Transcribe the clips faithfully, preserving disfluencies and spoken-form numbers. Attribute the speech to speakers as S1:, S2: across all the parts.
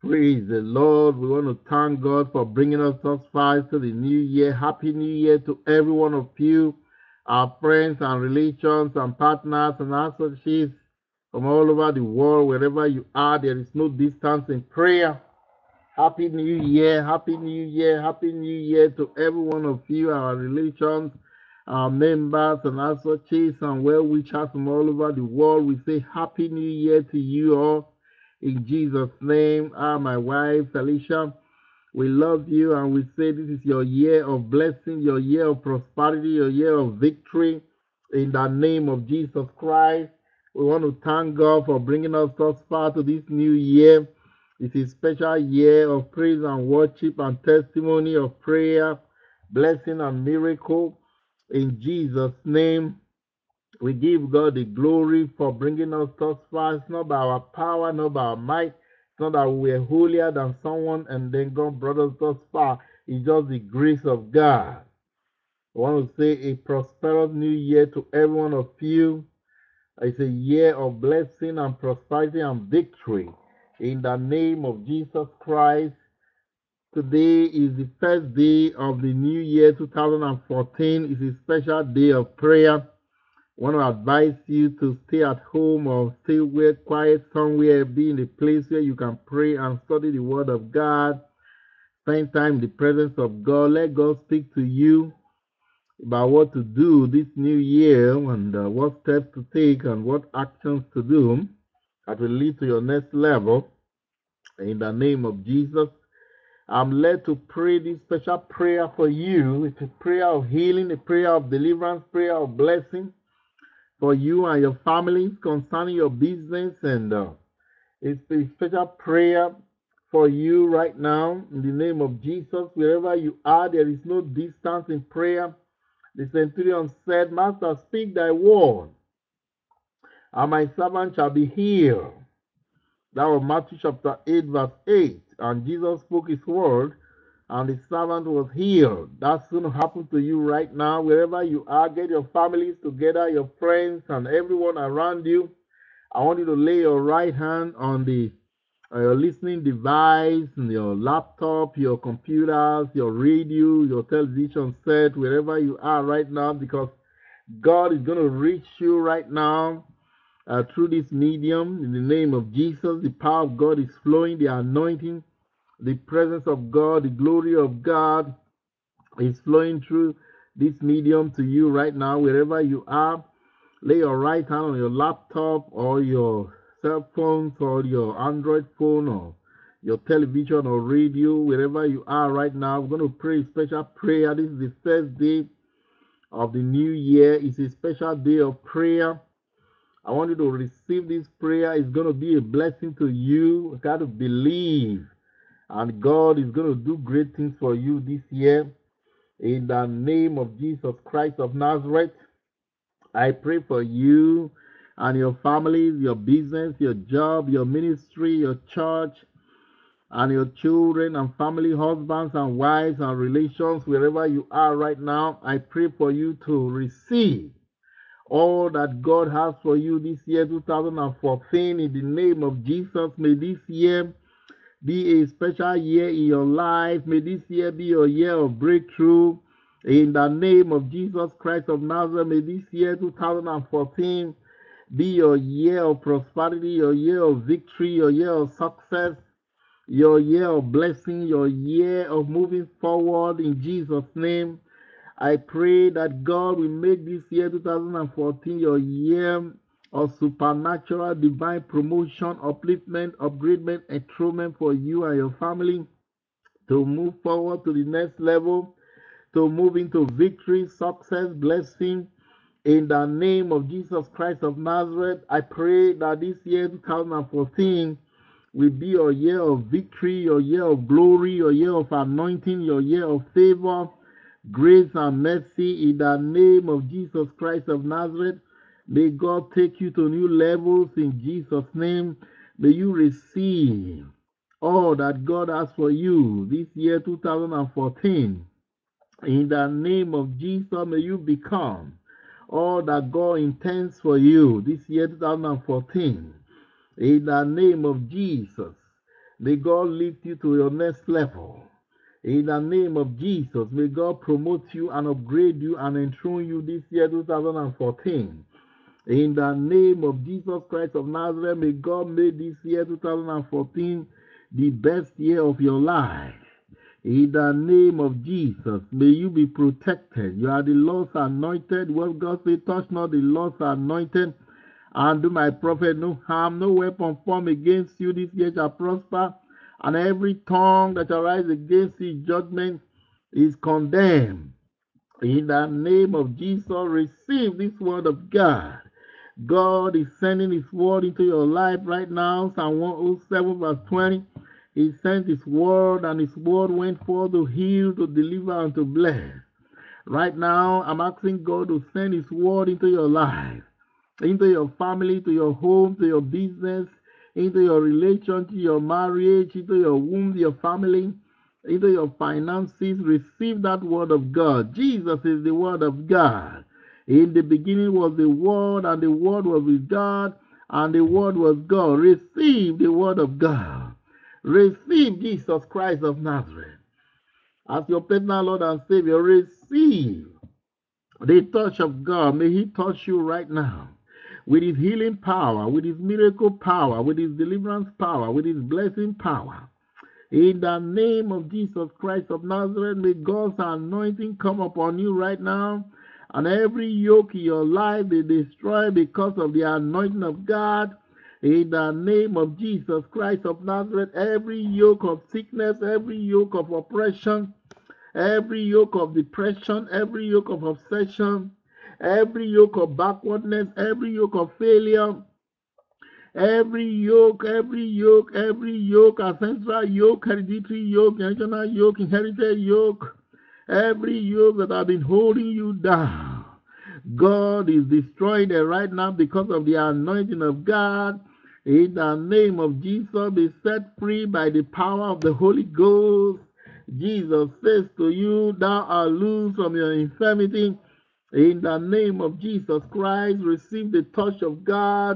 S1: Praise the Lord. We want to thank God for bringing us thus far to the new year. Happy New Year to every one of you, our friends and relations and partners and associates from all over the world. Wherever you are, there is no distance in prayer. Happy New Year. Happy New Year. Happy New Year to every one of you, our relations, our members and associates and well wishers from all over the world. We say Happy New Year to you all. In Jesus' name, ah, my wife, Alicia, we love you and we say this is your year of blessing, your year of prosperity, your year of victory. In the name of Jesus Christ, we want to thank God for bringing us thus far to this new year. It's a special year of praise and worship and testimony of prayer, blessing and miracle. In Jesus' name, we give God the glory for bringing us thus far. It's not by our power, not by our might. It's not that we're holier than someone and then God brought us thus far. It's just the grace of God. I want to say a prosperous new year to every one of you. It's a year of blessing and prosperity and victory. In the name of Jesus Christ, today is the first day of the new year two thousand fourteen. It's a special day of prayer. I want to advise you to stay at home or stay where quiet somewhere, be in a place where you can pray and study the word of God. Spend time in the presence of God. Let God speak to you about what to do this new year and uh, what steps to take and what actions to do that will lead to your next level. In the name of Jesus, I'm led to pray this special prayer for you. It's a prayer of healing, a prayer of deliverance, prayer of blessing for you and your families concerning your business. And uh, it's a special prayer for you right now in the name of Jesus. Wherever you are, there is no distance in prayer. The centurion said, Master, speak thy word, and my servant shall be healed. That was Matthew chapter eight, verse eight. And Jesus spoke his word, and the servant was healed. That's going to happen to you right now. Wherever you are, get your families together, your friends, and everyone around you. I want you to lay your right hand on the uh, your listening device, your laptop, your computers, your radio, your television set, wherever you are right now, because God is going to reach you right now uh, through this medium. In the name of Jesus, the power of God is flowing, the anointing, the presence of God, the glory of God is flowing through this medium to you right now, wherever you are. Lay your right hand on your laptop or your cell phones or your Android phone or your television or radio, wherever you are right now. We're going to pray a special prayer. This is the first day of the new year. It's a special day of prayer. I want you to receive this prayer. It's going to be a blessing to you. You got to believe. And God is going to do great things for you this year. In the name of Jesus Christ of Nazareth, I pray for you and your families, your business, your job, your ministry, your church, and your children and family, husbands and wives and relations, wherever you are right now. I pray for you to receive all that God has for you this year, two thousand fourteen. In the name of Jesus, may this year be a special year in your life. May this year be your year of breakthrough. In the name of Jesus Christ of Nazareth, may this year, two thousand fourteen, be your year of prosperity, your year of victory, your year of success, your year of blessing, your year of moving forward in Jesus' name. I pray that God will make this year, two thousand fourteen, your year of supernatural divine promotion, upliftment, upgradement, enthronement for you and your family to move forward to the next level, to move into victory, success, blessing. In the name of Jesus Christ of Nazareth, I pray that this year, two thousand fourteen, will be your year of victory, your year of glory, your year of anointing, your year of favor, grace and mercy. In the name of Jesus Christ of Nazareth, may God take you to new levels in Jesus' name. May you receive all that God has for you this year, two thousand fourteen. In the name of Jesus, may you become all that God intends for you this year, two thousand fourteen. In the name of Jesus, May God lift you to your next level. In the name of Jesus, may God promote you and upgrade you and enthrone you this year, two thousand fourteen. In the name of Jesus Christ of Nazareth, may God make this year, two thousand fourteen, the best year of your life. In the name of Jesus, may you be protected. You are the Lord's anointed. What God says, touch not the Lord's anointed, and do my prophet no harm. No weapon formed against you this year shall prosper, and every tongue that shall rise against you in judgment is condemned. In the name of Jesus, receive this word of God. God is sending his word into your life right now. Psalm one oh seven verse twenty. He sent his word, and his word went forth to heal, to deliver, and to bless. Right now, I'm asking God to send his word into your life, into your family, to your home, to your business, into your relationship, your marriage, into your womb, your family, into your finances. Receive that word of God. Jesus is the word of God. In the beginning was the word, and the word was with God, and the word was God. Receive the word of God. Receive Jesus Christ of Nazareth as your personal Lord and Savior. Receive the touch of God. May he touch you right now with his healing power, with his miracle power, with his deliverance power, with his blessing power. In the name of Jesus Christ of Nazareth, may God's anointing come upon you right now, and every yoke in your life be destroyed because of the anointing of God. In the name of Jesus Christ of Nazareth, every yoke of sickness, every yoke of oppression, every yoke of depression, every yoke of obsession, every yoke of backwardness, every yoke of failure, every yoke, every yoke, every yoke, ancestral yoke, hereditary yoke, generational yoke, inherited yoke, every yoke that have been holding you down, God is destroying it right now because of the anointing of God. In the name of Jesus, be set free by the power of the Holy Ghost. Jesus says to you, thou art loose from your infirmity. In the name of Jesus Christ, receive the touch of God.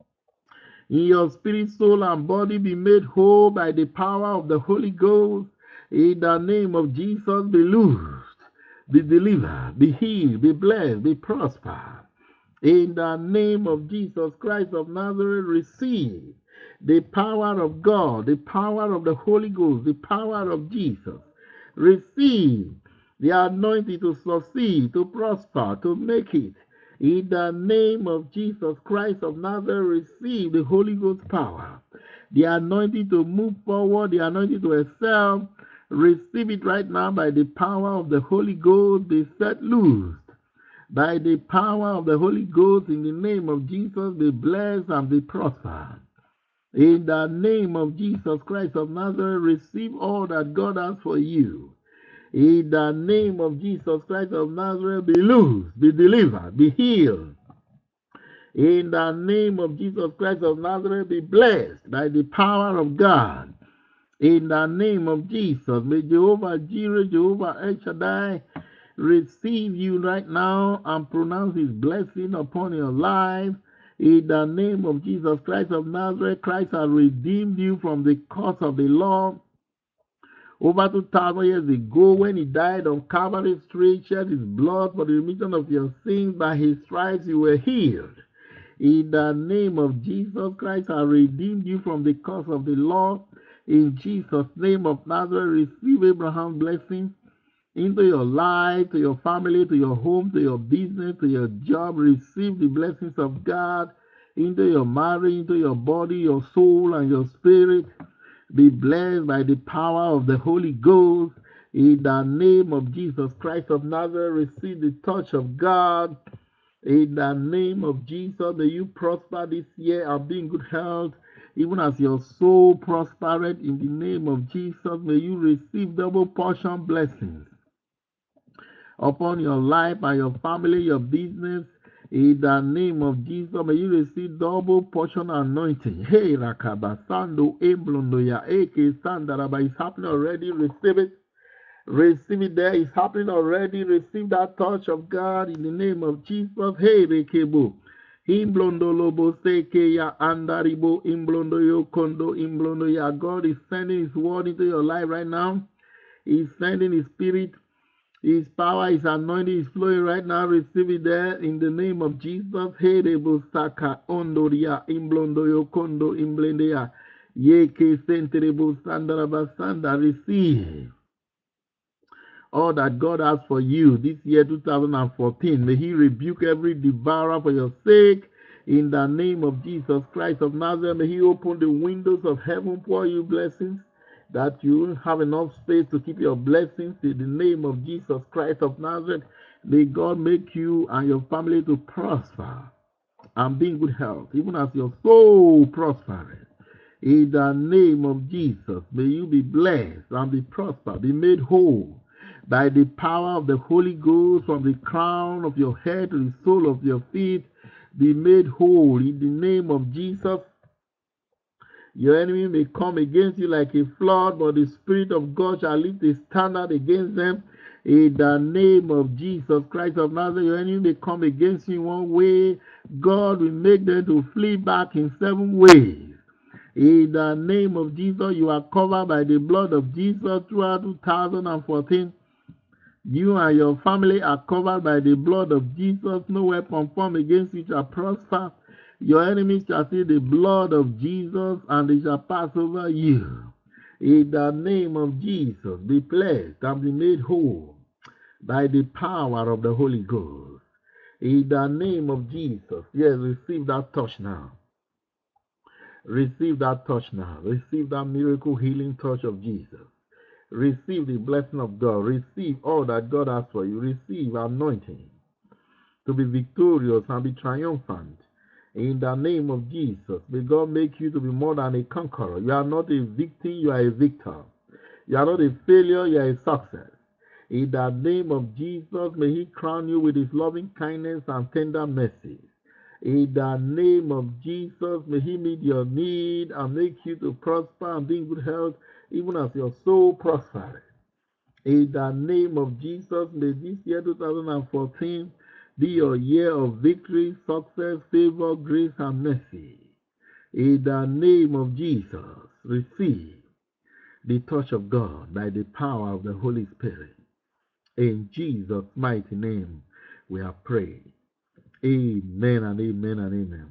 S1: In your spirit, soul, and body be made whole by the power of the Holy Ghost. In the name of Jesus, be loosed, be delivered, be healed, be blessed, be prospered. In the name of Jesus Christ of Nazareth, receive the power of God, the power of the Holy Ghost, the power of Jesus. Receive the anointing to succeed, to prosper, to make it. In the name of Jesus Christ of Nazareth, receive the Holy Ghost power, the anointing to move forward, the anointing to excel. Receive it right now by the power of the Holy Ghost. Be set loose by the power of the Holy Ghost. In the name of Jesus, be blessed and be prospered. In the name of Jesus Christ of Nazareth, receive all that God has for you. In the name of Jesus Christ of Nazareth, be loosed, be delivered, be healed. In the name of Jesus Christ of Nazareth, be blessed by the power of God. In the name of Jesus, may Jehovah Jireh, Jehovah El Shaddai, receive you right now and pronounce his blessing upon your life. In the name of Jesus Christ of Nazareth, Christ has redeemed you from the curse of the law. Over two thousand years ago, when he died on Calvary's tree, shed his blood for the remission of your sins, by his stripes you were healed. In the name of Jesus, Christ has redeemed you from the curse of the law. In Jesus' name of Nazareth, receive Abraham's blessing into your life, to your family, to your home, to your business, to your job. Receive the blessings of God into your marriage, into your body, your soul, and your spirit. Be blessed by the power of the Holy Ghost. In the name of Jesus Christ of Nazareth, receive the touch of God. In the name of Jesus, may you prosper this year and be in good health, even as your soul prospered. In the name of Jesus, may you receive double portion blessings upon your life and your family, your business. In the name of Jesus, may you receive double portion anointing. Hey, Rakabasando, Emblondoya, Eke, Sandaraba, it's happening already. Receive it. Receive it there. It's happening already. Receive that touch of God in the name of Jesus. Hey, Rekebo. Imblondo lobo seke ya andaribo imblondo yo kondo imblondo ya. God is sending His word into your life right now. He's sending His Spirit. His power, His anointing is flowing right now. Receive it there in the name of Jesus. Herebo saka ondoria imblondo yo kondo imblendeya. Yeke senterebo sandarabasanda. Receive all that God has for you this year two thousand fourteen. May He rebuke every devourer for your sake. In the name of Jesus Christ of Nazareth, may He open the windows of heaven, pour you blessings, that you have enough space to keep your blessings. In the name of Jesus Christ of Nazareth, may God make you and your family to prosper and be in good health, even as your soul prospers. In the name of Jesus, may you be blessed and be prospered, be made whole by the power of the Holy Ghost, from the crown of your head to the sole of your feet. Be made whole in the name of Jesus. Your enemy may come against you like a flood, but the Spirit of God shall lift a standard against them. In the name of Jesus Christ of Nazareth, your enemy may come against you in one way. God will make them to flee back in seven ways. In the name of Jesus, you are covered by the blood of Jesus throughout two thousand fourteen. You and your family are covered by the blood of Jesus. No weapon formed against you shall prosper. Your enemies shall see the blood of Jesus, and they shall pass over you. In the name of Jesus, be blessed and be made whole by the power of the Holy Ghost. In the name of Jesus, yes, receive that touch now. Receive that touch now. Receive that miracle healing touch of Jesus. Receive the blessing of God. Receive all that God has for you. Receive anointing to be victorious and be triumphant. In the name of Jesus, may God make you to be more than a conqueror. You are not a victim, you are a victor. You are not a failure, you are a success. In the name of Jesus, may He crown you with His loving kindness and tender mercy. In the name of Jesus, may He meet your need and make you to prosper and be in good health, even as your soul prospers. In the name of Jesus, may this year two thousand fourteen be your year of victory, success, favor, grace, and mercy. In the name of Jesus, receive the touch of God by the power of the Holy Spirit. In Jesus' mighty name, we have prayed. Amen and amen and amen.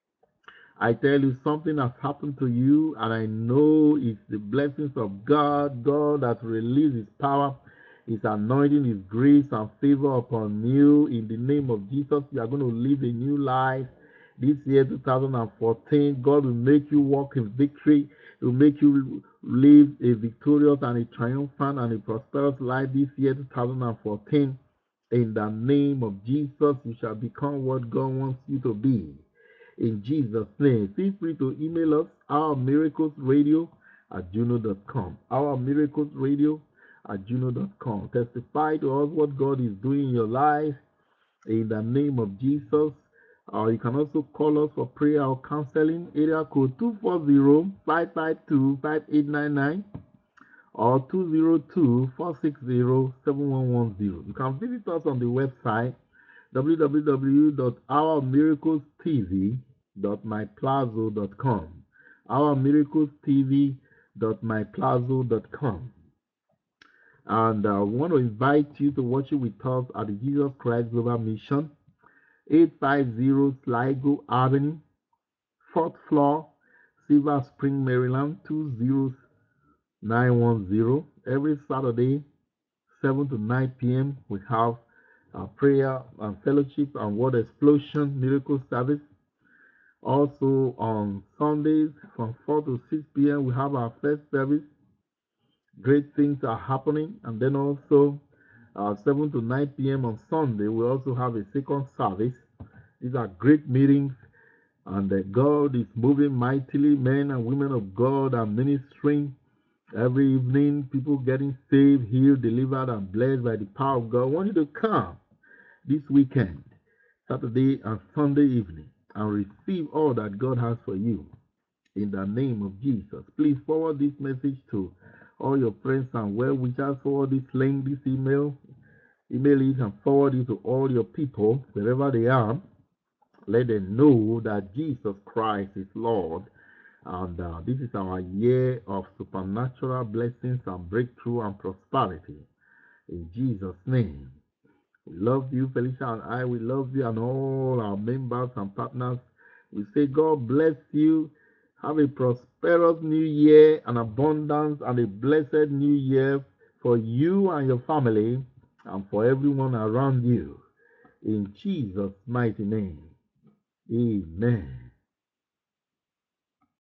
S1: I tell you, something has happened to you, and I know it's the blessings of God. God has released His power, His anointing, His grace and favor upon you. In the name of Jesus, you are going to live a new life. This year, two thousand fourteen, God will make you walk in victory. He will make you live a victorious and a triumphant and a prosperous life this year, two thousand fourteen. In the name of Jesus, you shall become what God wants you to be. In Jesus' name, feel free to email us, our miracles radio at juno dot com. Our miracles radio at juno dot com. Testify to us what God is doing in your life in the name of Jesus. Or you can also call us for prayer or counseling. Area code two four zero, five five two, five eight nine nine or two zero two, four six zero, seven one one zero. You can visit us on the website w w w dot our miracles t v dot my plazo dot com. our miracles t v dot my plazo dot com. And uh, we want to invite you to worship with us at the Jesus Christ Global Mission, eight fifty Sligo Avenue, fourth floor, Silver Spring, Maryland, two zero nine one zero. Every Saturday, seven to nine p m, we have uh, prayer and fellowship and word explosion miracle service. Also on Sundays from four to six p m we have our first service. Great things are happening. And then also uh, seven to nine p m on Sunday we also have a second service. These are great meetings, and uh, God is moving mightily. Men and women of God are ministering every evening. People getting saved, healed, delivered, and blessed by the power of God. I want you to come this weekend, Saturday and Sunday evening, and receive all that God has for you in the name of Jesus. Please forward this message to all your friends and well wishers. Forward this link, this email, email it and forward it to all your people wherever they are. Let them know that Jesus Christ is Lord. And uh, this is our year of supernatural blessings and breakthrough and prosperity. In Jesus' name. We love you, Felicia and I. We love you and all our members and partners. We say God bless you. Have a prosperous new year, an abundance and a blessed new year for you and your family and for everyone around you. In Jesus' mighty name. Amen.